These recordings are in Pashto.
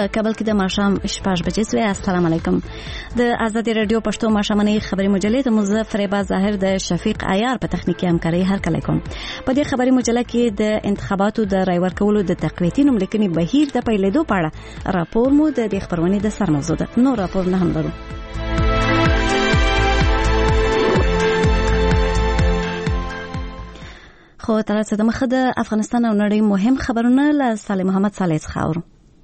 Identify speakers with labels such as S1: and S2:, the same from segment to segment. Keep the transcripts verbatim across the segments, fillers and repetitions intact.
S1: کابل کې د ماښام شپږ بجې سوې. السلام علیکم. د آزادي رادیو پښتو ماښامنۍ خبري مجلې ته مزه فریبا ظاهر د شفیق عیار په تخنیکی همکاري هرکلی کوم. په دې خبري مجله کې د انتخاباتو د رای ورکولو د تقویتي نوملیکنې بهیر د پیلېدو په اړه راپور مو د دې خبرونې د سر موضوع ده. نو راپور نه هم لرو. خو تر څه د مخه د افغانستان او نړۍ مهم خبرونه له صالح محمد صالح څخه اورو.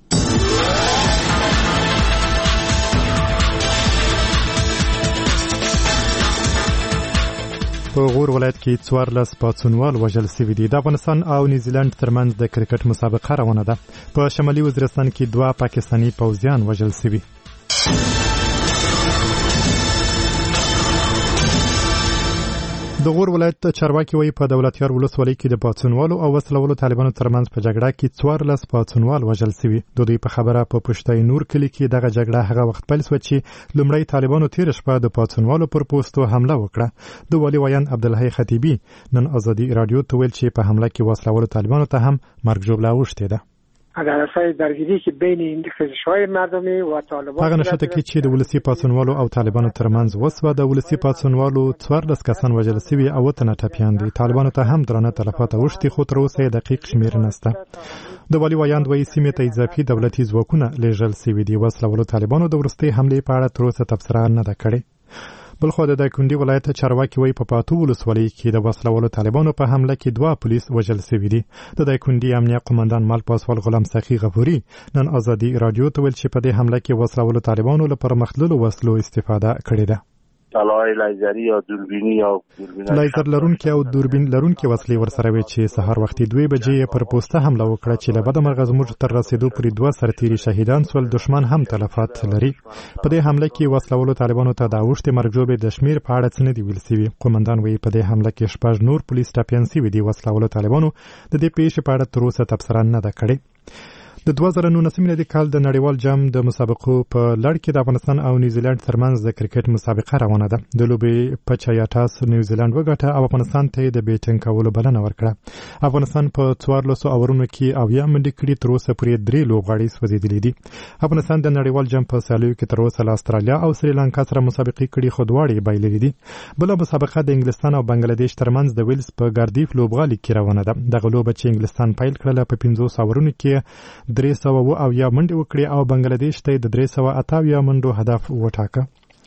S2: په غور ولایت کې څوارلس پاڅونوال وژل شوي دي. د افغانستان او نیوزیلند ترمنځ د کرکټ مسابقه روانه ده. په شمالي وزیرستان کې دوه پاکستاني پوځیان وژل شوي. د غور ولایت چارواکي وایي په دولتیار ولسوالۍ کې د پاڅونوالو او وسلهوالو طالبانو ترمنځ په جګړه کې څوارلس پاڅونوال وژل شوي. د دوی په خبره په پشتای نور کلي کې دغه جګړه هغه وخت پیل شوه چې لومړی طالبانو تیر شپه د پاڅونوالو پر پوستو حمله وکړه. د والي ویان عبدالحی خطیبي نن آزادي رادیو ته ویل چې په حمله کې وسلهوالو طالبانو ته هم مرګ ژوبله اوښتې ده.
S3: اگر اساس درگیری که بین این خزش‌های مردمی و طالبان
S2: هغه نشته کې چې د ولسی پاڅونوالو او طالبانو ترمنځ وسوه. د ولسی پاڅونوالو څوارلس کسان وژل شوي او تنه ټپیان دي. طالبانو ته هم درنه تلفات اوښتي خو تر اوسه دقیق شمیر نشته. د والي ویاند وایي سیمې ته اضافي دولتي ځواکونه لیږل شوي دي. وسلهوالو طالبانو د وروستۍ حملې په اړه تر اوسه تبصره نه ده کړې. بلخو د دایکنډي ولایت چارواکي وایي په پاتو ولسوالۍ کې د وسلهوالو طالبانو په حمله کې دوه پولیس وژل شوي دي. د دایکنډي امنیه قومندان مال پاسوال غلام سخي غفوري نن آزادي رادیو ته ویل چې په دې حمله کې وسلهوالو طالبانو له پرمختللو وسلو استفاده کړې ده.
S4: طلای لیزری یا دوربینی یا دوربین
S2: لیزر لرونکي او دوربین لرونکي وسلې ورسره وي چې سهار وختي دوه بجې پر پوسټه حمله وکړه چې له بده مرغه زموږ تر رسیدو پورې دوه سرتیري شهیدان سول. دشمن هم تلفات لري. په دې حمله کې وسلهوالو طالبانو ته د اوښتې مرګ ژوبلې د شمیر په اړه څه نه دي ویل شوي. قومندان وایي په دې حمله کې شپږ نور پولیس ټپیان شوي دي. وسلهوالو طالبانو د دې پیښې په اړه تر اوسه تبصره نه ده کړې. د دوه زره نولسم میلادي کال د نړیوال جام د مسابقو په لړ کې د افغانستان او نیوزیلند ترمنځ د کرکټ مسابقه روانه ده. د لوبې په چیا ټاس نیوزیلند وګټه او افغانستان ته د بیټینګ کولو بلنه ورکړه. افغانستان په څوارلسو اورونو کې اویا منډې کړې. تر اوسه پورې درې لوبغاړي سوځېدلي دي. افغانستان د نړیوال جام په سیالیو کې تر اوسه له استرالیا او سریلانکا سره مسابقې کړې خو دواړې بایللې دي. بله مسابقه د انګلستان او بنگلاديش ترمنځ د ویلز په ګاردیف لوبغالي کې روانه ده. دغه لوبه چې انګلستان پیل کړله په پنځوس اورونو کې درې سوه او یا منډه وکړي او بنگلاديش ته د درې سوه اته اویا منډو هدف وټاکه.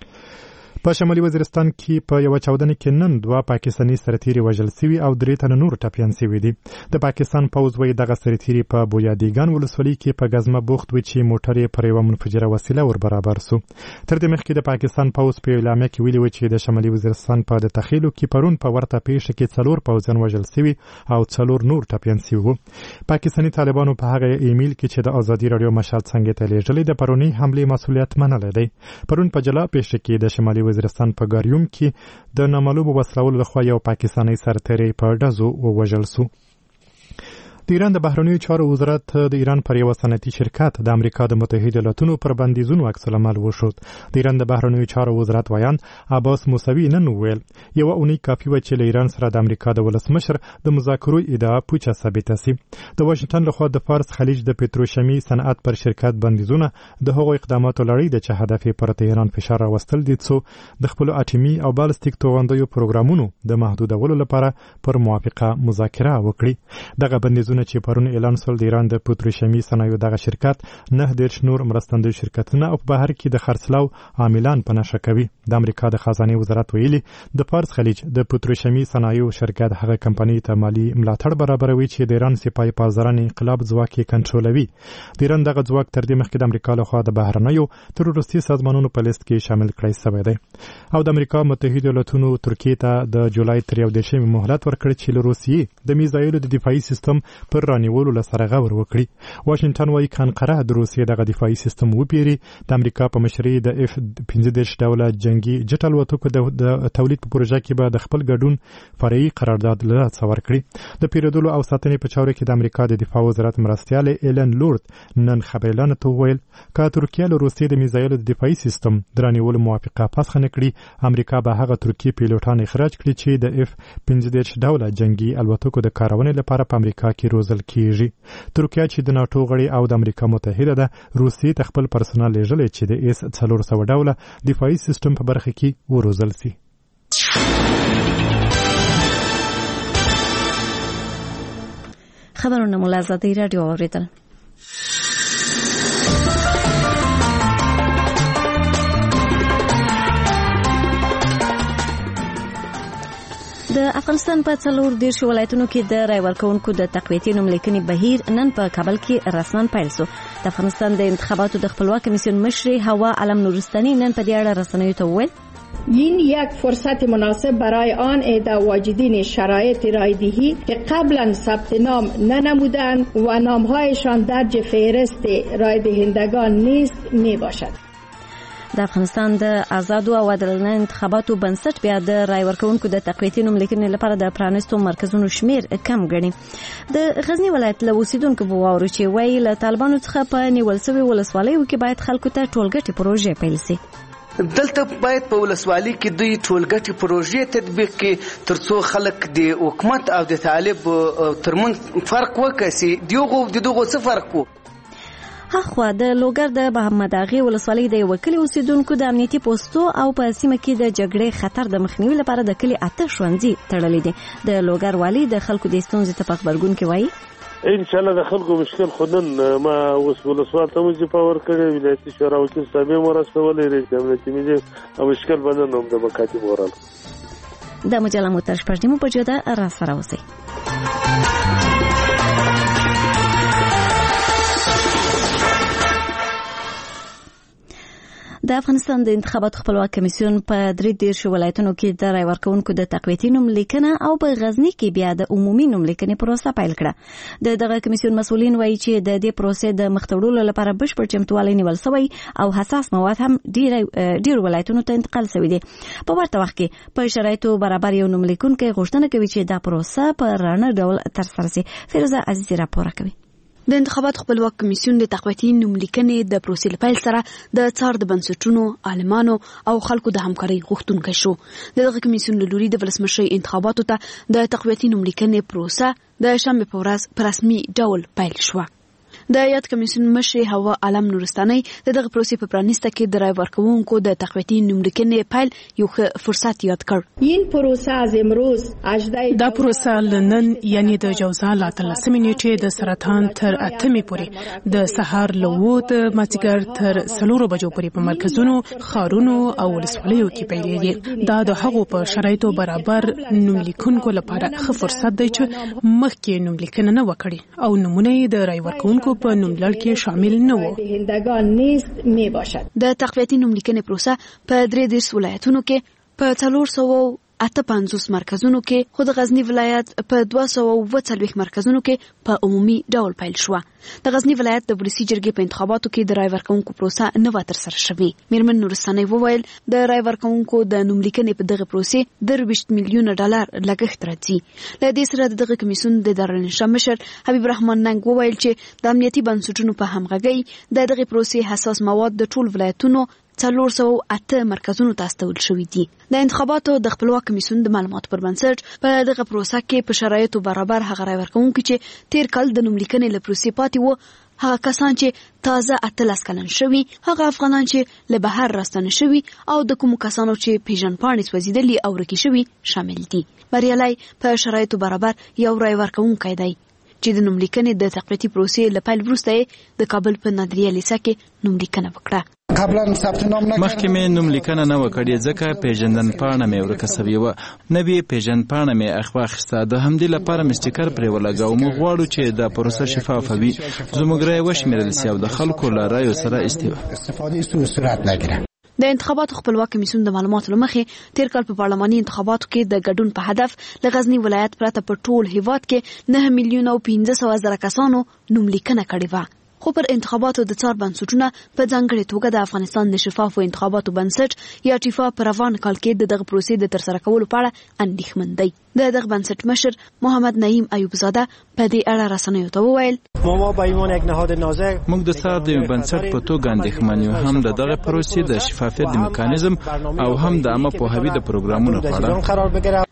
S2: په شمالي وزیرستان کې په یو چاودنه کې نن دوه پاکستاني سرتیري وژل شوي او درې تنه نور ټپیان شوي دي. د پاکستان پوځ وایي دغه سرتیري په بویادیګان ولسوالۍ کې په غزمه بوخت وي چې موټر یې پر یوه منفجره وسیله ور برابر سو. تر دې مخکې د پاکستان پوځ په اعلامیه کې ویلي و چې د شمالي وزیرستان په د تخیلو کې پرون په ورته پیښه کې څلور پوځیان وژل شوي او څلور نور ټپیان شوي وو. پاکستاني طالبانو په هغه ایمیل کې چې د آزادي رادیو مشال څنګه ته لیږلې د پرونی حمله مسؤلیت منلې دی. پرون په جلا پیښه کې د شمالي وزیرستان په ګاریوم کې د نامعلومو وسلهوالو لخوا یو پاکستاني سرتیری په ډزو ووژل سو. د ایران د بهرنیو چارو وزارت د ایران پر یو صنعتي شرکت د امریکا د متحده ایالاتونو پر بندیزونو عکس العمل وشود. د ایران د بهرنیو چارو وزارت ویان عباس موسوي نن ویل یو اونۍ کافي و چې له ایران سره د امریکا د ولسمشر د مذاکرو ادعا پوچه ثابته سي. د واشنگټن لخوا د فارس خلیج د پتروشیمي صنعت پر شرکت بندیزونه د هغو اقداماتو لړۍ ده چې هدف یې پر تهران فشار راوستل دي څو د خپل اټومي او بالستیک توغندیو پروګرامونو د محدودولو لپاره پر موافقه مذاکره وکړي. دغه بندیزونه چې پرون اعلان شول د ایران د پتروشیمي صنایعو دغه شرکت نه دېرش نور مرستندوی شرکتونه او په بهر کې د خرڅلاو عاملان په نښه کوي. د امریکا د خزانه وزارت ویلي د فارس خلیج د پتروشیمي صنایعو شرکت هغه کمپنۍ ته مالی ملاتړ برابروي چې د ایران سپای پازران انقلاب ځواک یې کنټرولوي. د ایران دغه ځواک تر دې مخکې د امریکا لخوا د بهرنیو تروریستي سازمانونو په لیست کې شامل کړی شوی دی. او د امریکا متحده ایالاتونو ترکیه ته د جولای تر یو دېرشمې مهلت ورکړ چې له روسیې د میزایلو د دفاعي سیستم پر رانیولو لسره غور وکړي. واشنگټن وايي کانقره د روسیې دغه دفاعي سیستم وپیري. د امریکا په مشرۍ د اف پنځه دېرش ډوله جنگي جټ الوتکو د تولید په پروژه کې به د خپل ګډون فرعي قرارداد لاسته ورکړي. د پیرودلو او ساتنې په چارو کې د امریکا د دفاع وزارت مرستیال ایلن لورد نن خبرلاند ته وویل که ترکیه له روسیې د میزایلو د دفاعي سیستم درانیولو موافقه پسخه نه کړي امریکا به هغه ترکیه پیلوټان اخراج کړي چې د اف پنځه دېرش ډوله جنگي الوتکو د کارونې لپاره په امریکا کې روزل کیږي. ترکیه چې د ناتو غړي او د امریکا متحده ده روسیې ته خپل پرسونل لیږلی چې د ایس څلور سوه ډوله دفاعي سیستم په برخه کې وروزل سي.
S1: خبرونه مو له ازادۍ راډیو واورېدل. د افغانستان په څلور دېرش ولایتونو کې د رای ورکوونکو د تقویتي نوملیکنې بهیر نن په کابل کې رسماً پیل شو. د افغانستان د انتخاباتو د خپلواک کمیسیون مشر هوا علم نورستاني نن په دې اړه رسنیو ته وویل
S5: این یک فرصت مناسب برای آن عده واجدین شرایط رایدهی که قبلا ثبت نام ننمودند و نامهایشان درج فهرست رایدهندگان نیست می باشد.
S1: د افغانستان د آزادو او عادلانه انتخاباتو بنسټ بیا د رای ورکوونکو د تقویتي نوملیکنې لپاره د پرانیستو مرکزونو شمیر کم ګڼي. د غزنی ولایت له اوسیدونکو په واورو چې وایي له طالبانو څخه په نیول شوي ولسوالیو کې باید خلکو ته ټولګټې پروژې پیل شي.
S6: دلته باید په ولسوالۍ کې دوی ټولګټې پروژې تطبیق کړي ترڅو خلک د حکومت او د طالب ترمنځ فرق وکړي. دغه دغه څه فرق وو.
S1: هغه د لوګر د محمد اغي ولسوالۍ د وکیل اوسیدونکو د امنیتي پوسټو او په سیمه کې د جګړې خطر د مخنیوي لپاره د کلی اته ښوونځي تړلې دي. د لوګر والی د خلکو د ستونزې ته په خبرګون کې وایي
S4: ان شاء الله د خلکو مشکل خودن ما اوس ولسوال ته موږ په ور کړی ولایتي شورا وکیل صاحب مرستولې رئیس امنیتي مدیر او مشکل بدن هم د مکاتب ورال
S1: د مجله موتر شپږمو په جوده را سره اوسئ. د افغانستان د انتخاباتو خپلواک کمیسیون په درې دېرش ولایتونو کې د رای ورکوونکو د تقویتي نوملیکنه او په غزنی کې بیا د عمومي نوملیکنې پروسه پیل کړه. د دغه کمیسیون مسؤلین وایي چې د دې پروسې د مخته لپاره بشپړ چمتووالی نیول شوی او حساس مواد هم ډیر ډیر ولایتونو ته انتقال شوی دي. په ورته وخت کې په شرایطو برابر یو نوملیکونکی غوښتنه کوي چې دا پروسه په رڼه ډول ترسره شي. فیروزه عزیزی راپور کوي.
S7: د انتخاباتو خپلواک کمیسیون د تقویتي نوملیکنې د پروسې لپاره سره د څار د بنسټونو عالمانو او خلکو د همکارۍ غوښتونکي شو. دغه کمیسیون له لوري د ولسمشر انتخاباتو ته د تقویتي نوملیکنې پروسه د شنبه په ورځ په رسمي ډول پیل شو. د یاد کمیسیون مشر هوا علم نورستاني دغه پروسې په پرانیسته کې د رای ورکوونکو د تقویتي نوملیکنې پیل یو فرصت یاد کړ.
S5: این پروسه از امروز
S8: دا پروسه لنن یعنی د جوزا لا تلسمې نیټې د سرطان تر اتمې پورې د سهار لوو د مازیګر تر څلورو بجو پورې په مرکزونو خارونو او ولسوالیو کې پیلېږي. دا د هغو په شرایطو برابر نوملیکونکو لپاره ښه فرصت دی چې مخکې نوملیکنه نه وکړي او نمونه د رای ورکوونکو په نوملړ کې شامل نه وو.
S7: د تقویتي نوملیکنې پروسه په درې دېرش ولایتونو کې په څلور سوه اته پنځوس مرکزونو کې خو د غزنی ولایت په دوه سوه اووه څلوېښت مرکزونو کې په عمومي ډول پیل شوه. د غزنی ولایت د ولسي جرګې په انتخاباتو کې د رای ورکوونکو پروسه نه وه ترسره شوې. میرمن نورستاني وویل د رای ورکوونکو د نوملیکنې په دغه پروسې درویشت میلیونه ډالر لګښت راځي. له دې سره د دغه کمیسیون د دارالانشا مشر حبیب رحمان ننګ وویل چې د امنیتي بنسټونو په همغږۍ د دغه پروسې حساس مواد د ټول ولایتونو څلور سوه اته مرکزونو ته استول شوي دي. د انتخاباتو د خپلواک کمیسیون د معلوماتو پر بنسټ په دغه پروسه کې په شرایطو برابر هغه رای ورکوونکي چې تیر کال د نوملیکنې له پروسې پاتې وو، هغه کسان چې تازه اتلس کلن شوي، هغه افغانان چې له بهر راستانه شوي او د کومو کسانو چې پیژندپاڼې سوځېدلي او ورکې شوي شامل دي. بریالی په شرایطو برابر یو رای ورکوونکی دی چې د نوملیکنې د تقویتي پروسې له پیل وروسته د کابل په نادریه لیسه کې نوملیکنه وکړه.
S9: مخکې مې نوملیکنه نه وکړې ځکه پیژندپاڼه مې ورکه سوې وه، نوې پیژندپاڼه مې اخوا اخیسته. د همدې لپاره مې سټیکر پرې ولګاوه. موږ غواړو چې دا پروسه شفافه وي، زموږ رایې وشمېرل سي او د خلکو له رایو سره استفاده.
S7: د انتخاباتو خپلواک کمیسیون د معلوماتو له مخې تیر کال په پارلماني انتخاباتو کې د ګډون په هدف له غزنی ولایت پرته په ټول هیواد کې نه میلیونه او پنځه سوه زره کسانو نوملیکنه کړې وه. خو پر انتخاباتو د څار بنسټونه په ځانګړې توګه د افغانستان د شفافو انتخاباتو بنسټ یا ټیفا په روان کال کې د دغه پروسې د ترسره کولو په اړه اندېښمن دی. د دغه بنسټ مشر محمد نعیم ایوب زاده په دې اړه رسنیو ته وویل
S9: موږ د څار د بنسټ په توګه اندېښمن یو، هم د دغه پروسې د شفافیت د میکانیزم او هم د عامه پوهاوي د پروګرامونو په اړه.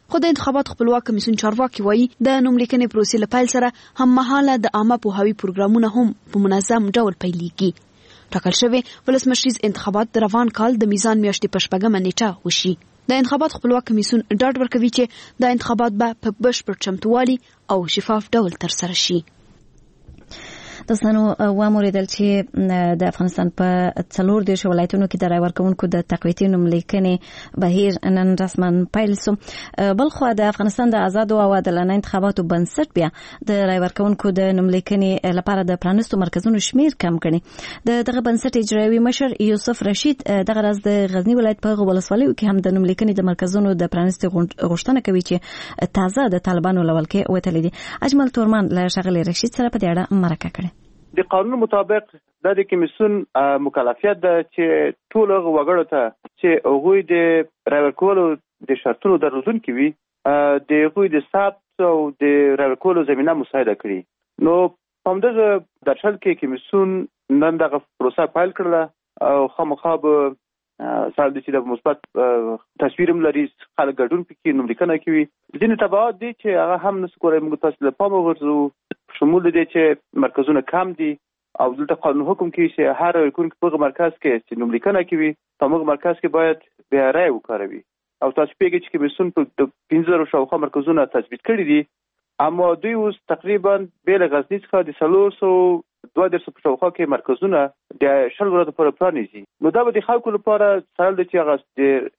S7: خو د انتخابات خپلواک کمیسیون چارواکي وایي د نوملیکنې پروسې له پیل سره هم مهاله د عامه پوهاوي پروګرامونه هم په منظم ډول پیلېږي. ټاکل شوی ولسمشریز انتخابات د روان کال د میزان میاشتې په شپږمه نیټه وشي. د انتخابات خپلواک کمیسیون ډاډ ورکوي چې د انتخابات به په بشپړ چمتووالي او شفاف ډول ترسره شي.
S1: دوستانو واموریدل چې د افغانستان په څلور دیرش ولایتونو کې د رای ورکوونکو د تقویتي نوملیکنې بهیر نن رسما پیل شو. بلخو د افغانستان د آزادو او عادلانه انتخاباتو بنسټ بیا د رای ورکوونکو د نوملیکنې لپاره د پرانیستو مرکزونو شمیر کم کړي. د دغه بنسټ اجرایوي مشر یوسف رشید دغه راز د غزنی ولایت په ولسوالیو کې هم د نوملیکنې د مرکزونو د پرانیستو غوښتنه کوي چې تازه د طالبانو لول کې وتلې دي. اجمل تورمان له شغله رشید سره په دې اړه مرکه کړې.
S10: د قانون مطابق د کمیسیون مکلفیت ده چې ټول وګړو ته چې هغوی د رای ورکولو د شرطونو درلودونکي وي د هغوی د ثبت او د رای ورکولو زمینه مساعده کړي. نو په همدغه درشل کې کمیسیون نن دغه پروسه پیل کړله او خامخا به سال د چې د مثبت تصویر هم لري، خلک ګډون پکې نوملیکنه کوي. ځینې تبعات دي چې هغه هم نسو کولای موږ تاسو له پامه وغورځو، شمول دي چې مرکزونه کم دي او دلته قانون حکم کوي چې هر ورکوونکی په مرکز کې چې نوملیکنه کوي په موږ مرکز کې باید بیا رای وکاروي. او تاسو پیږئ چې کمیسیون په پنځه زره شاوخوا مرکزونه تثبیت کړي دي، اما دوی اوس تقریبا بېل غزني څخه د څلور سوه دوه دېرش په شاوخوا کې مرکزونه د شل ورځو لپاره پرانیزي. نو دا به د خلکو لپاره سهل دی چې هغه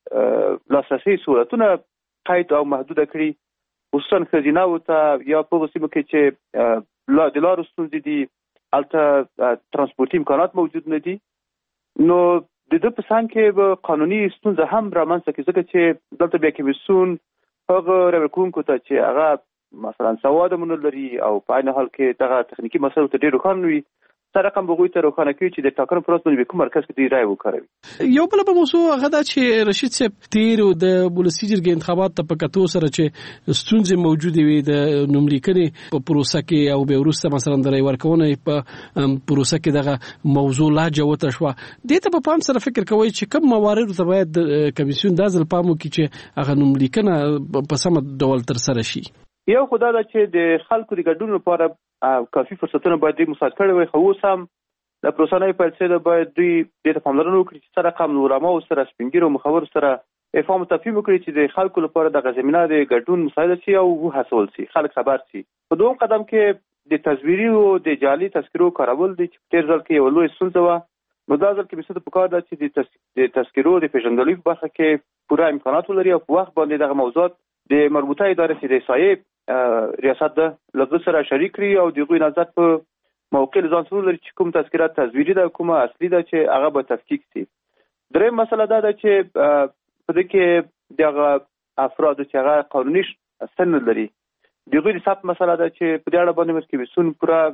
S10: د لاسرسي سهولتونه قید او محدوده کړي، خصوصا ښځیناوو ته یا په هغو سیمو کې چې د لارو ستونزې دي هلته ترانسپورتي امکانات موجود نه دي. نو د ده په څنګ کې به قانوني ستونزه هم رامنځته کړي، ځکه چې دلته بیا کمیسیون هغه رای ورکوونکو ته چې هغه مثلا سواد هم نه لري او په عین حال کې دغه تخنیکي مسایلو ته ډېر روښانه وي، سره رقم به هغوی ته روښانه کوي چې د ټاکنو پر ورځ باندې کوم مرکز کې دوی رای وکاروي.
S11: یو بله به موضوع هغه ده چې رشید صاحب تیر د ولسي جرګې انتخابات ته په کتو سره چې ستونزې موجودې وي د نوملیکنې په پروسه کې او بیا وروسته مثلا د رای ورکونې په پروسه کې دغه موضوع لا جوته شوه. دې ته په پام سره فکر کوئ چې کوم مواردو ته باید کمیسیون دا ځل پام وکړي چې هغه نوملیکنه په سمه ډول ترسره شي؟
S10: یو خو دا ده چې د خلکو د ګډون لپاره کافي فرصتونه باید دوی مساعد کړی وي، خو اوس هم د پروسه نوې پیل شوې ده، باید دوی دې ته پاملرنه وکړي چې سره رقم علماو سره سپین ږیرو مخورو سره افهام او تفهیم وکړي چې د خلکو لپاره دغه زمینه د ګډون مساعده شي او وهڅول شي، خلک خبر شي. په دویم قدم کې د تزویري او د جعلي تذکرو کارول دي چې تیر ځل کې یو لوی ستونزه وه. نو دا ځل کمیسیون ته پکار ده چې د تذکرو د پیژندګلوۍ په برخه کې پوره امکانات ولري او په وخت باندې دغه موضوعات د مربوطه ادارې چې د احصایې ریاست ده له ده سره شریک کړي او د هغوی نظر په موقع له ځان سره ولري چې کوم تذکره تزویري ده کومه اصلي ده چې هغه به تفکیک شي. درېیم مسله دا ده چې په دې کې دغه افرادو چې هغه قانوني سن لري د هغوی د ثبت مسله ده چې په دې اړه باندې کمیسیون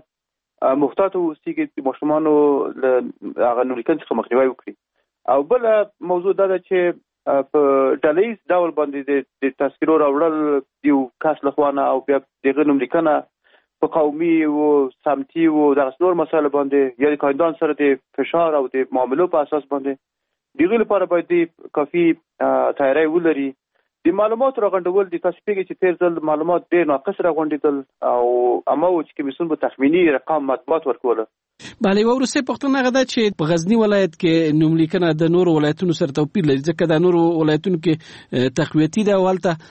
S10: پوره محتاط واوسي چې ماشومانو له هغه نوملیکنې څخه مخنیوی وکړي. او بله موضوع دا ده چې په ډلهییز ډول باندې د تذکرو راوړل یو کس له خوا نه او بیا د هغه نوملیکنه په قومي او سمتي او دغسې نور مسایلو باندې یا د کاندیدانو سره د فشار او د معاملو په اساس باندې د هغوی لپاره باید دوی کافي تیاری ولري. د معلوماتو راغونډول دي، تاسو پوهېږئ چې تېر ځل معلومات ډېر ناقص راغونډېدل او همه و چې کمیسیون به تخمیني رقم مطبوعات ورکوله.
S11: بله، یوه وروستۍ پوښتنه هغه ده چې په غزني ولایت کې نوملیکنه د نورو ولایتونو سره توپیر لري، ځکه د نورو ولایتونو کې تقویتي ده او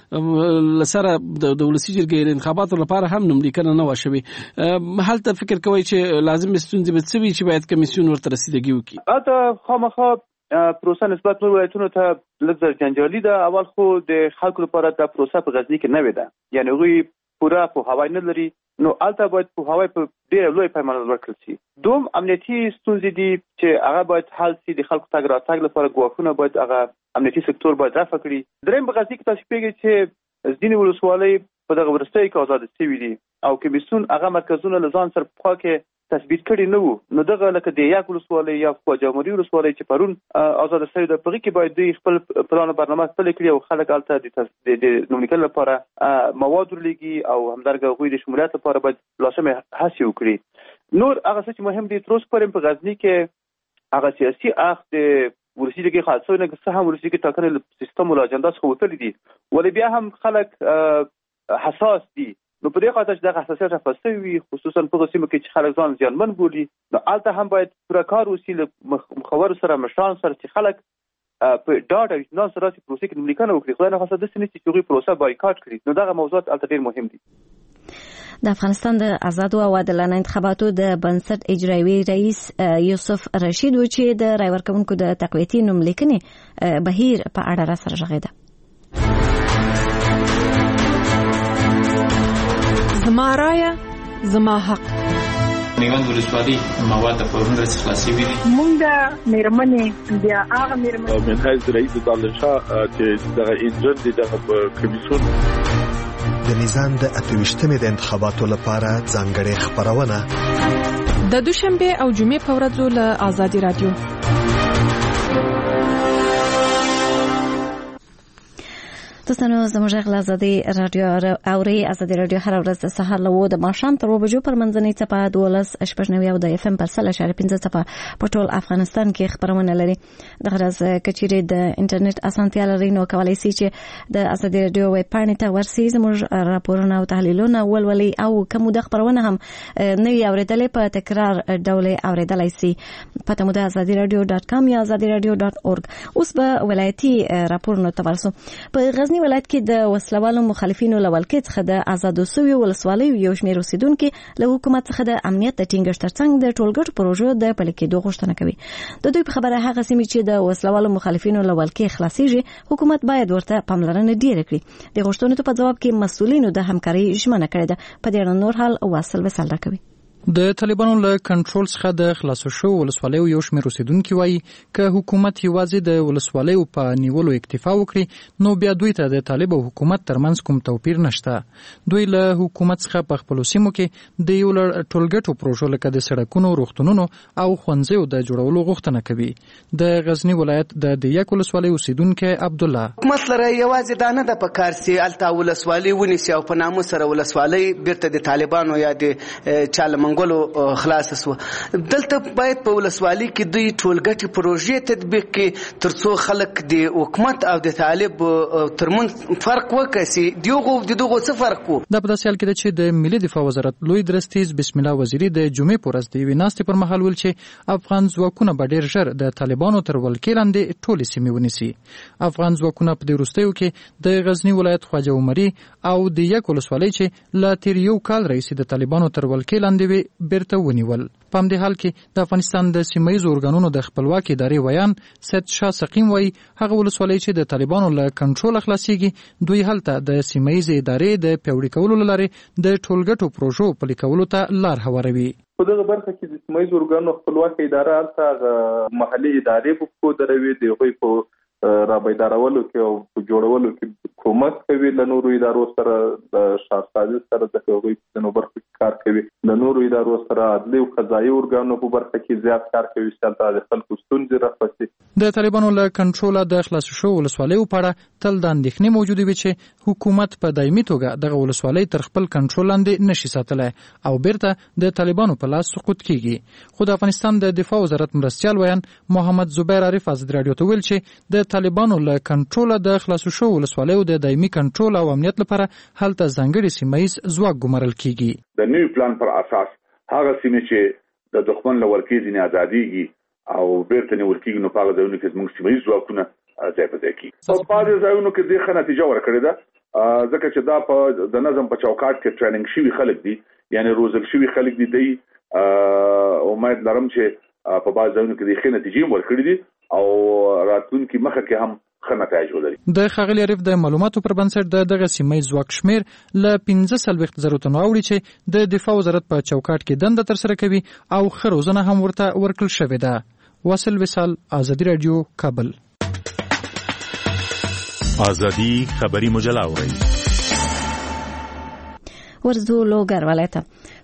S11: هلته له سره د ولسي جرګې انتخاباتو لپاره هم نوملیکنه نه وه شوې. هلته فکر کوئ چې لازم ستونزې به څه وي چې باید کمیسیون ورته رسیدګي وکړي؟
S10: هلته خامخا پروسه نسبت نور ولایتونو ته لږ زر جنجالي ده. اول خو د خلکو لپاره دا پروسه په غزني کې نوې ده، یعنې هغوی پوره پوهاوی نه لري، نو هلته باید پوهاوی په ډېره لویه پیمانه ورکړل شي. دوم امنیتي ستونزې دي چې هغه باید حل شي، د خلکو تګ راتګ لپاره ګواښونه باید هغه امنیتي سکتور باید رفع کړي. درېیم په غزني کې تاسو پوهېږئ چې ځینې ولسوالۍ په دغه وروستیو کې ازاده شوي دي او کمیسیون هغه مرکزونه له ځان سره پخوا کې تثبیت کړي نه وو. نو دغه لکه د یک ولسوالۍ یا خواجه امري ولسوالۍ چې پرون ازاده شوې ده، په هغې کې باید دوی خپل پلان او برنامه خپله کړي او خلک هلته د نوملیکنې لپاره مواد ورلېږي او همدارنګه هغوی د شمولیت لپاره باید لازمې هڅې وکړي. نور هغه څه چې مهم دي، تر اوسه پورې په غزني کې هغه سیاسي اخ د ولسی کې خاصو نه څه هم ولسی کې ټاکنې سیستم ول اجنډا څخه وتل دي ولې بیا هم خلک حساس دي نو په دې خاطر چې د حساسیت افسوي وي خصوصا په سیمه کې چې خلک ځان ځانمن بولي نو البته هم باید پوره کار وشي له مخور سره مشران سره چې خلک په ډاډ او اطمینان سره چې پروسې کې نملیکنه وکړي خو نه خاصه د سنې چې هغوی پروسه بایکاټ کړي نو دغه موضوعات البته ډېر مهم دي.
S1: د افغانستان د آزادو او عادلانه انتخاباتو د بنسټ اجرایوي رئیس یوسف رشید و چې د رای ورکوونکو د تقویتي نوملیکنې بهیر په اړه را سره غږېده.
S12: زما رایه زما حق.
S13: میوند ولسوالي مواد د پرون رس خلاصي وي
S14: مونږه مېرمنې بیا هغه مېرمنې
S4: منهاج رئیس دالشا چې دغه انجن دي دغه کمیسیون
S15: د نظام د اتويشتمې د انتخاباتو لپاره ځانګړې خبرونه
S12: د دوشنبه او جمعې په ورځو له آزادي رادیو.
S1: دوستانو زموږ غږ آزادي رادیو اوري آزادي رادیو هر ورځ د سهار له وو د ماښام تر وو بجو پر منځنۍ څپه دولس شپږ نوي او د اف ام پر سل اشاره پنځه څپه په ټول افغانستان کې خبرونه لري. د غرض کچيري د انټرنیټ اسانتیا لري نو کولای شي چې د آزادي رادیو ویب پاڼې ته ورسئ زموږ راپورونه او تحلیلونه ولولي او کوم د خبرونه هم نوي اوریدلې په تکرار ډول اوریدلای شي. پته مو د آزادي رادیو ډاټ کام یا آزادي رادیو ډاټ اورګ. اوس به ولایتي راپورونه تورسو. په غزنی ولایت کې د وسلوالو مخالفینو لولکې څخه د آزادو سوي ولسوالیو یو شمېر اوسیدونکو له حکومت څخه د امنیت د ټینګښت ترڅنګ د ټولګټو پروژو د پلي کېدو غوښتنه کوي. د دوی په خبره هغه سیمې چې د وسلوالو مخالفینو لولکې خلاصيږي حکومت باید ورته پاملرنه ډیره کړي. د غوښتنو په جواب کې مسؤلینو د همکاري ژمنه کړې ده. په دې اړه نور حال واصل وسل راکوي.
S9: د طالبانو له کنټرول څخه د خلاصو شو ولسوالیو یو شمېر اوسیدونکو وایي که حکومت یوازې د ولسوالیو په نیولو اکتفا وکړي نو بیا دوی ته د طالب او حکومت ترمنځ کوم توپیر نشته. دوی له حکومت څخه په خپلو سیمو کې د یو لړ ټولګټو پروژو لکه د سړکونو، روغتونونو او ښوونځیو د جوړولو غوښتنه کوي. د غزنی ولایت د دیاک ولسوالۍ اوسیدونکی عبدالله
S6: حکومت لره یوازې دا نه ده په کار چې هلته ولسوالۍ ونیسي او په ناموس سره ولسوالۍ بیرته د طالبانو یا د چاله منګولو خلاص شو. دلته باید په ولسوالۍ کې دوی ټولګټي پروژې تطبیق کړي ترڅو خلک د حکومت او د طالب ترمنځ فرق وکړي. دیغه د دغه څه فرق وو.
S9: د په داسې حال کې ده چې د ملي دفاع وزارت لوی درستیز بسم الله وزیری د جمعې پر ورځ د یوې ناستې پر مهال ویل چې افغان ځواکونه به ډېر ژر د طالبانو تر ولکې لاندې ټولې سیمې ونیسي. افغان ځواکونه په دې وروستیو کې د غزنی ولایت خواجه عمري او د یک ولسوالۍ چې لا تیر یو کال راهیسې د طالبانو تر ولکې لاندې وي بیرته ونیول. په همدې حال کې د افغانستان د سیمه ییزو ارګانونو د خپلواکۍ ادارې ویان سید شاه سقیم وایي هغه ولسوالۍ چې د طالبانو له کنټروله خلاصېږي دوی هلته د سیمه ییزې ادارې د پیاوړي کولو له لارې د ټولګټو پروژو پلي کولو ته لار هواروي.
S16: په دغه برخه کې د سیمه ییزو ارګانونو خپلواکۍ اداره هلته محلي ادارې په پښو دروي د هغوی په رابیدارولو کې او په جوړولو کې کومک کوي. له نورو ادارو سره د شاهسازي سره د هغوی په نو برخه کې کار کوي. له نورو ادارو سره عدلي او قضایي ارګانونو په برخه کې زیات کار کوي چې د خلکو ستونزې راپسي.
S9: د طالبانو له کنټروله د خلاص شو ولسوالیو په اړه تل د اندېښنې موجوده وي چې حکومت په دایمي توګه دغه ولسوالۍ تر خپل کنټرول لاندې نشي ساتلی او بیرته د طالبانو په لاس سقوط کیږي. خو د افغانستان د دفاع وزارت مرستیال ویان محمد زبیر عارف آزاد رادیو ته ویل چې د طالبانو له کنټروله د خلاص شو ولسوالیو د دایمي کنټرول او امنیت لپاره هلته ځانګړي سیمه ییز ځواک ګمارل کیږي.
S17: د نوي پلان پر اساس هغه سیمې چې د دښمن له ولکې ځینې ازادېږي او بیرته نیول کېږي نو په هغه ځایونو کې زموږ سیمه ییز ځواکونه ځای په ځای کېږي. په بعضې ځایونو کې دې ښه نتیجه ورکړې ده ځکه چې دا په د نظم په چوکاټ کې ټریننګ شوي خلک دي یعنی روزل شوي خلک دي. دی امید لرم چې په بعض ځایونو کې دې ښې نتیجې ورکړې دي او راتلونکي مخه کې هم
S9: د ښاغلي عارف د معلوماتو پر بنسټ د دغه سیمه ییز ځواک شمیر له پنځه څلوېښت زرو تنو اوړي چې د دفاع وزارت په چوکاټ کې دنده ترسره کوي او ښه روزنه هم ورته ورکړل شوې ده. واصل وصال، آزادي رادیو، کابل.
S18: آزادي خبری مجله اورئ.
S1: ورزو لوګر ولایت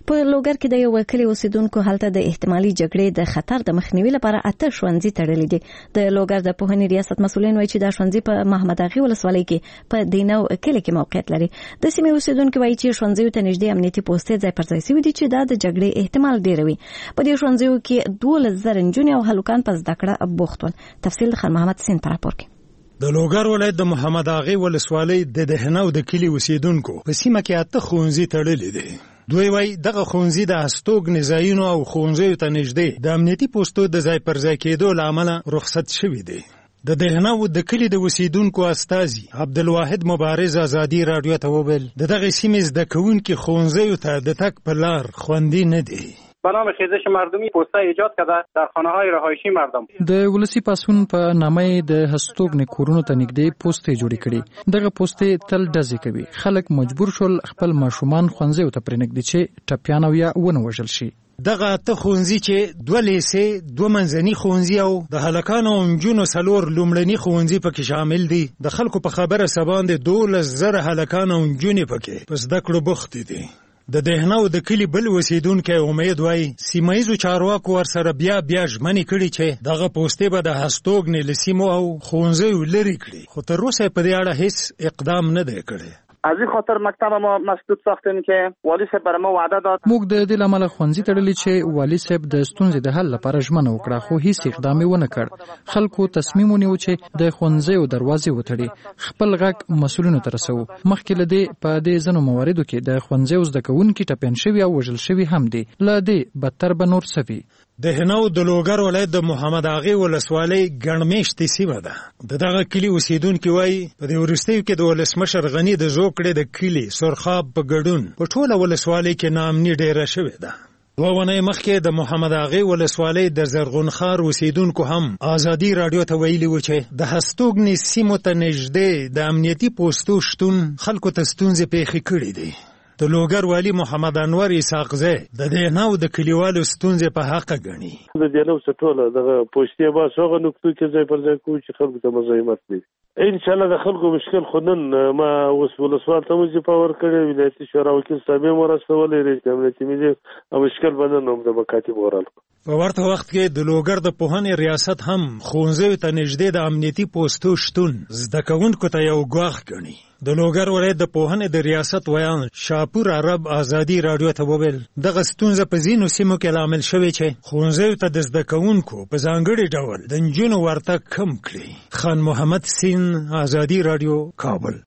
S1: په لوګر کې د یو کلی اوسیدونکو هلته د احتمالي جګړې د خطر د مخنیوي لپاره اته ښوونځي تړلي دي. د لوګر د پوهنې ریاست مسؤلین وایي چې دا ښوونځي په محمد اغي ولسوالۍ کې په دینو کلی کې موقعیت لري. د سیمې اوسیدونکو وایي چې ښوونځي ته نږدې امنیتي پوسټې ځای پر ځای شوي دي چې دا د جګړې احتمال ډیروي. په دې ښوونځیو کې دولس زره نجونې او هلکان په زده کړه بوخت ول. تفصیل د خان محمد سین پر راپور کې.
S18: د لوګر ولایت د محمد اغي ولسوالۍ د دهنو د کلی اوسیدونکو په سیمه کې اته ښوونځي تړلي دي. دوی وایي دغه ښوونځي د هستوګنې ځایونو او ښوونځیو ته نږدې د امنیتي پوسټو د ځای پر ځای کېدو له امله رخصت شوي دي. د دهنو د کلی د اوسیدونکو استازي عبدالواحد مبارز آزادي رادیو ته وویل د دغه سیمې زده کوونکي ښوونځیو ته د تګ په لار خوندي نه دي.
S19: به نام خیزش مردمی پوسته ایجاد کرده در خانه های رهایشی مردم.
S20: د ولسی پاسون په نامه د هستوګنې کورونو ته نږدې پوسټې جوړې کړي. دغه پوسټې تل ډزې کوي. خلک مجبور شول خپل ماشومان ښوونځیو ته پرېنږدي چې ټپیان او یا ونه وژل شي.
S18: دغه اته ښوونځي چې دوه لیسې دوه منځني ښوونځي او د هلکانو او نجونو څلور لومړني ښوونځي پکې شامل دي. د خلکو په خبره سباندې دولس زره هلکان او نجونې پکې په زده کړو بوخت دي. د دهنو د کلی بل اوسیدونکي امید وایي سیمایي چارواکو ورسره بیا بیا ژمنې کړي چې دغه پوسټې به د هستوګنې له سیمو او ښوونځیو لرې کړي، خو تر اوسه په دې اړه هیڅ اقدام نه دی کړی.
S19: از این خاطر مکتب ما مسدود ساختیم که والی صاحب برای ما وعده داد.
S20: موږ د دې لامل ښوونځي تړلي چې والی صاحب د ستونزې د حل لپاره ژمنه وکړه، خو هیڅ اقدام یې ونه کړ. خلکو تصمیم ونیو چې د ښوونځیو دروازې وتړي. خپل غږ مسؤلینو ته رسوو. مخکې له دې په دې ځینو مواردو کې د ښوونځیو زده کوونکي ټپیان شوي او وژل شوي هم دي. له دې بدتر به نور څه وي.
S18: د هنو د لوګر ولایت د محمد اغي ولسوالۍ ګڼمېشتې سیمه ده. د دغه کلي اوسیدونکي وایي په دې وروستیو کې د ولسمشر غني د زوکړې د کلي سرخاب په ګډون په ټوله ولسوالۍ کې ناامني ډېره شوې ده. دوه ونې مخکې د محمد اغي ولسوالۍ د زرغون خار اوسیدونکو هم آزادي رادیو ته ویلي و چې د هستوګنې سیمو ته نږدې د امنیتي پوسټو شتون خلکو ته ستونزې پیښې کړې دي. د لوګر والی محمد انور اسحاقزی د دهنو د کلیوالو ستونزې په حق ګڼي.
S4: د دهنو ټوله دغه پوسټې به هغه نقطو کې ځای پر ځای کوو چې خلکو ته مزاحمت نه وي. ان شاء الله د خلکو مشکل خو نن ما اوس ولسوال ته وظیفه ورکړې، ولایتي شورا وکیل صاحب یې ورسولی، رئیس امنیتي مدیر او مشکل به نن هم د مکاتب ورال.
S18: په ورته وخت کې د لوګر د پوهنې ریاست هم ښوونځیو ته نږدې د امنیتي پوسټو شتون زده کوونکو ته یو ګواښ ګڼي. د لوګر ولایت د پوهنې د ریاست ویان شاپور عرب آزادي رادیو ته وویل دغه ستونزه په ځینو سیمو کې لامل شوې چې ښوونځیو ته د زده کوونکو په ځانګړي ډول د نجونو ورتګ کم کړي. خان محمد سین، آزادي رادیو، کابل.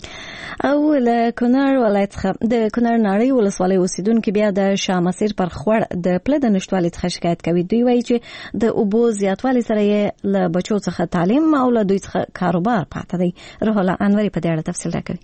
S1: او له کونړ ولایت څخه د کونړ ناړۍ ولسوالۍ اوسیدونکو بیا د شاه مسیر پر خوړ د پله د نشټوالي څخه شکایت کوي. دوی وایي چې د اوبو زیاتوالي سره یې له بچو څخه تعلیم او له دوی څخه کاروبار پاتې دی. روح الله انوري په دې اړه تفصیل راکوي.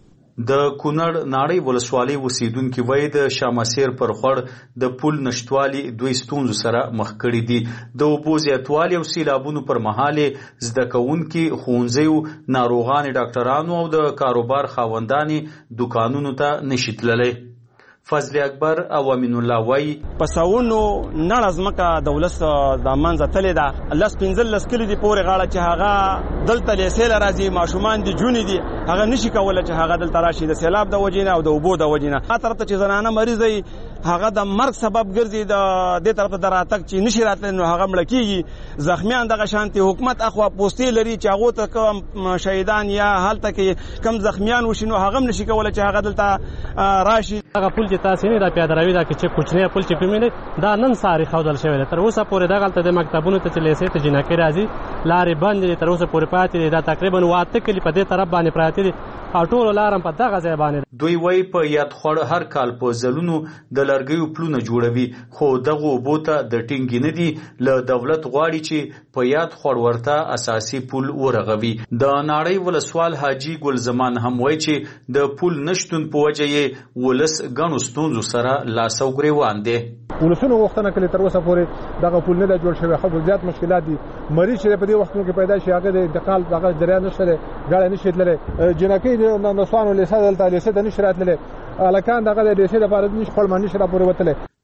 S21: د کونړ ناړۍ ولسوالۍ اوسیدونکي وایي د شاه مسیر پر خوړ د پل نشټوالي دوی ستونزو سره مخ کړي دي. د اوبو زیاتوالي او سیلابونو پر مهال زده کوونکي، ښوونځیو، ناروغان، ډاکټرانو او د کاروبار خاوندانې دکانونو ته نشي تللی. فضل اکبر او امین الله وای
S22: پساونو نړ ازمکه د ولس د منځ تلې ده لس پنځل لس کلی دی پورې غاړه چې هغه دلته لیسې لرازي ماشومان دي جونې دي هغه نشي کولای چې هغه دلته راشي د سیلاب د وجینه او د اوبو د وجینه. هغه طرف ته چې زنانه مریض وي هغه د مرګ سبب ګرځي، د دې طرف ته دراتک چې نشي راتل نو هغه مړ کیږي. زخمیان دغه شانتي حکومت اخوا پوسټې لري چې هغه ته کوم شهیدان یا حالت کې کم زخمیان وشي نو هغه نشي کولای چې هغه دلته راشي.
S23: هغه پل چې تاسو نه را پیادروي دا چې کوچنی پل چې کومې دا نن ساري خودل شوی تر اوسه پورې دغه ته د مکتبونو ته لیسې ته جنکې راځي لارې بندې تر اوسه پورې پاتې دا تقریبا واته کلی په دې طرف باندې پراته دي او ټول لارم په دغه ځای باندې.
S21: دوی وای په یاد خړ هر کال په زلونو د لرګیو پلونه جوړوي خو دغه بوته د ټینګ نه دي. له دولت غواړي چې په یاد خړ ورته اساسي پل ورغوي. د ناړۍ ولسوال حاجی ګل زمان هم وای چې د پل نشټون په وجه یې ولس غنو ستونزو سره لاسو ګریوان دي.
S24: ولسونو وختونه کله تر اوسه پورې دغه پل نه جوړ شوی، خو زیات مشکلات دي. مریض چې په دې وختونو کې پیدا شي هغه د انتقال دغه جریان نشته، غاړه نشي تللی، جنکې د نسوانو لیسه دلته لیسه د نشي راتللی، الکان دغه د لیسه لپاره نشي خپل منی شره پورې وتلی.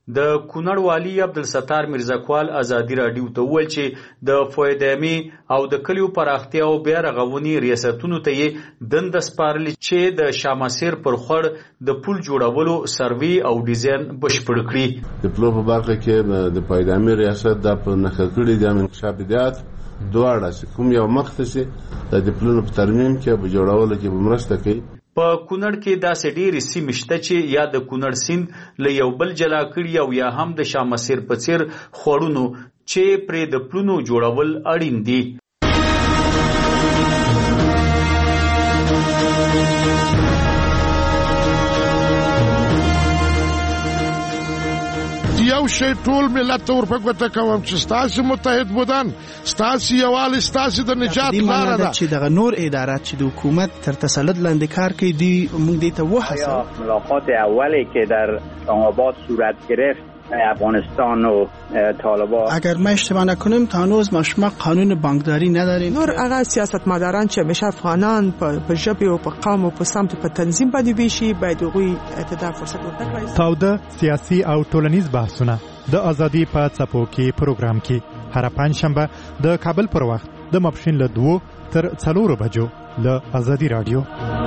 S21: د کونړ والی عبدالستار میرزاکوال ازادي راډیو ته وویل چې د فویدامي او د کلیو پراختیا او بیا رغونې ریاستونو ته یې دنده سپارلې چې د شاماسیر پر خړ د پل جوړولو سروي او ډیزاین بشپړ کړي.
S2: د پلو په برخه کې د فویدامي ریاست د په نخښه کړي د انکشافیات دواړه کوم یو مخته شي د پلونو په ترمیم کې په جوړولو کې به مرسته کوي.
S21: په کونړ کې داسې ډېرې سیمې شته چې یا د کونړ سیند له یو بل جلا کړي او یا هم د شامسیر په څیر خوړونو چې پرې د پلونو جوړول اړین دي.
S3: یو شی ټول ملت ته ورپګوته کوم چې ستاسو متحد بودن ستاسو یووالی ستاسو د نجات لاره ده
S5: چې دغه نور ادارات چې د حکومت تر تسلط لاندې کار کوي دی موږ دې ته وهڅوو.
S8: ملاقات اولی که در آباد صورت گرفت افغانستان و طالبان،
S5: اگر ما اشتباه نکنیم تا هنوز ما شما قانون بانکداری نداریم.
S12: نور هغه سیاستمداران چې همیشه افغانان په ژبه او په قوم او په سمت په تنظیم باندې ویشي باید هغوی ته فرصت ورکړي.
S25: تاوده سیاسي او ټولنیز بحثونه د ازادي په څپو کې پروګرام کې هر پنځشنبه د کابل پر وخت د ماپښین له دوه تر څلورو بجو له ازادي رادیو.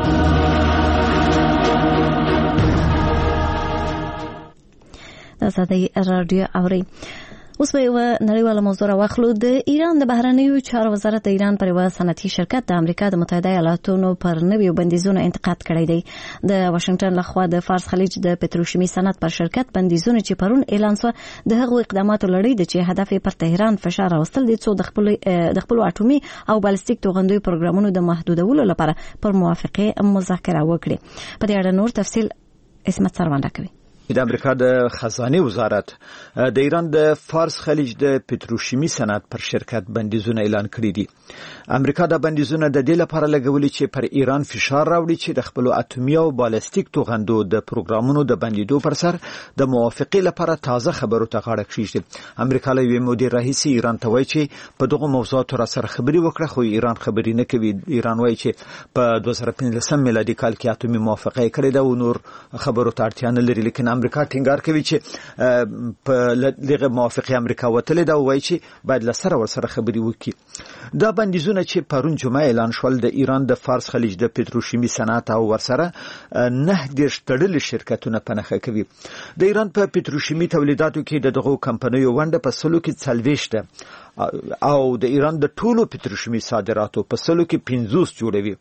S1: د ازادي رادیو اوري. اوس به یو نړیواله موضوع راواخلو. د ایران د بهرنیو چارو وزارت د ایران پر یو صنعتي شرکت د امریکا د متحده ایالاتونو پر نویو بندیزونو انتقاد کړی دی. د واشنگټن لخوا د فارس خلیج د پتروشیمي صنعت پر شرکت بندیزونه چې پرون اعلان شو د هغو اقداماتو لړۍ د چې هدف پر تهران فشار راوستل دي څو د خپل د خپل اټومي او بالستیک توغندوی پروګرامونو د محدودولو لپاره پر موافقه مذاکره وکړي. په دې اړه نور تفصیل اسمت سروان راکوي.
S26: د امریکا د خزانه وزارت د ایران د فارس خلیج د پتروشیمي صنعت پر شرکت بندیزونه اعلان کړی دي. امریکا د بندیزونه د دې لپاره لګولي چې پر ایران فشار راوړي چې د خپل اټومي او بالستیک توغندو د پروګرامونو د بندیدو پر سر د موافقه لپاره تازه خبرو ته غاړه کېږي. امریکا له یو مودې راهیسې ایران ته وایي چې په دغه موضوعاتو را سره خبري وکړه خو ایران خبري نه کوي. ایران وایي چې په دوه زره پنځلسم میلادي کال کې اټومي موافقه کړې ده او نور خبرو ته اړتیا نه لري. لیکن امریکا ټینګار کوي چې په دغه موافقه امریکا وتلې ده او وایي چې باید له سره ور سره خبري وکړي. دا بندیزونه چې پرون جمعه اعلان شول د ایران د فارس خلیج د پتروشیمي صنعت او ورسره نه دیرش تړلي شرکتونه پنهخه کوي. د ایران په پتروشیمي تولیداتو کې د دغو کمپنیو ونډه په سلو کې څلوېښت ده او د ایران د ټولو پتروشیمي صادراتو په سلو کې پنځوس جوړوي.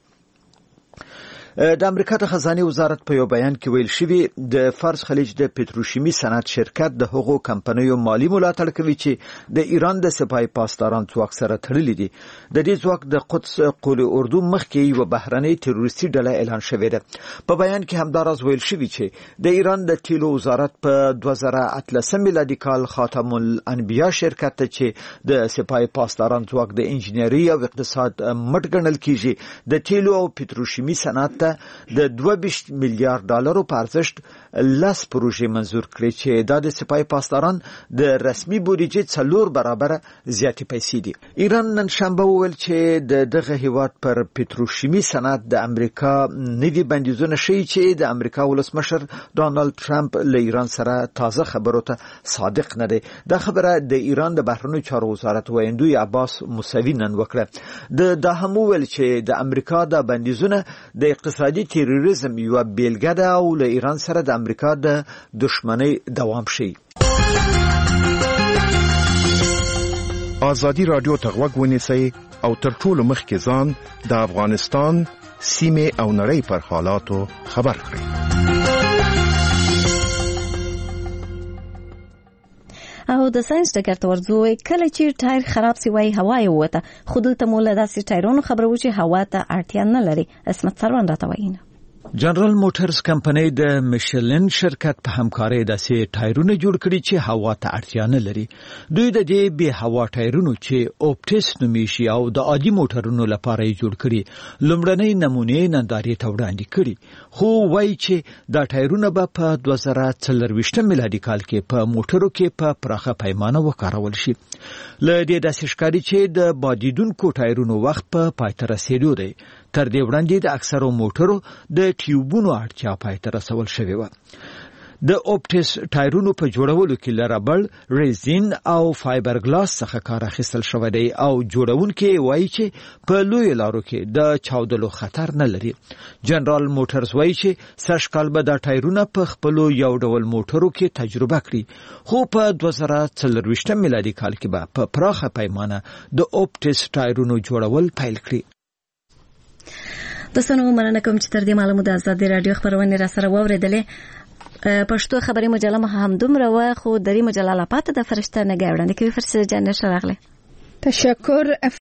S26: د امریکا د خزانه وزارت په یو بیان کې ویل شوی د فارس خلیج د پتروشیمي صنعت شرکت د هغو کمپنیو مالی ملاتړ کوي چې د ایران د سپای پاسداران ځواک سره تړلي دي. د دې ځواک د قدس قول اردو مخکې یو بهرنۍ تروریستي ډله اعلان شوې ده. په بیان کې همداراز ویل شوی چې د ایران د تیلو وزارت په دوه زره اتلسم میلادي کال خاتم الانبیا شرکت ته چې د سپای پاسداران ځواک د انجنیری او اقتصاد مټ ګڼل کیږي د تیلو او پتروشیمي صنعت د دوه ویشت میلیارډ ډالرو په ارزښت لس پروژې منظور کړې چې دا د سپای پاسداران د رسمي بودیجې څلور برابره زیاتې پیسې دي. ایران نن شنبه وویل چې د دغه هیواد پر پتروشیمي صنعت د امریکا نوي بندیزونه ښیي چې د امریکا ولسمشر ډانلډ ټرمپ له ایران سره تازه خبرو ته صادق نه دی. دا خبره د ایران د بهرنیو چارو وزارت ویندوی عباس موسوي نن وکړه. د دا هم وویل چې د امریکا د بندیزونه د اقتصادي تروریزم یو بیلګه ده او له ایران سره د امریکا د دښمنۍ دوام شي.
S27: ازادي رادیو ته غوږ ونیسئ او تر ټولو مخکې ځان د افغانستان سیمې او نړۍ پر حالاتو خبر کړئ.
S1: او د ساينس ډګر ته ورځو کله چې ټایر خراب سی وای هوا یې وته خود ته مولا داسې ټایرونو خبرو چې هوا ته اړتیا نه لري. اسمت سروان راته وایي.
S26: جنرال موټرز کمپنۍ د میشلن شرکت په همکارۍ داسې ټایرونه جوړ کړي چې هوا ته اړتیا نه لري. دوی د دې بې هوا ټایرونو چې اوپټس نومیږي او د عادي موټرونو لپاره یې جوړ کړي لومړنۍ نمونې نندارې ته وړاندې کړي خو وایي چې دا ټایرونه به په دوه زره څلرویشتم میلادي کال کې په موټرو کې په پراخه پیمانه وکارول شي. له دې داسې ښکاري چې د بادیدونکو ټایرونو وخت په پای ته رسېدو دی. تر دې وړاندې د اکثرو موټرو د ټیوبونو اړتیا پای ته رسول شوې وه. د اوپټس ټایرونو په جوړولو کې لربړ، ریزین او فایبر ګلاس څخه کار اخیستل شوی دی او جوړونکي وایي چې په لوی لارو کې د چاودلو خطر نه لري. جنرال موټرز وایي چې سږ کال به دا ټایرونه په خپلو یو ډول موټرو کې تجربه کړي، خو په دوه زره څلرویشتم میلادي کال کې به په پراخه پیمانه د اوپټس ټایرونو جوړول پیل کړي.
S1: دوستانو مننه کوم چې تر دې معلومه د آزادي رادیو خبرونه را سره واوریدلې. پښتو خبري مجله مه هم دومره و، خو درې مجله لا پاته د فرشته نه ګاوړنده کوي. فرشته جان نشه راغله.
S6: تشکر.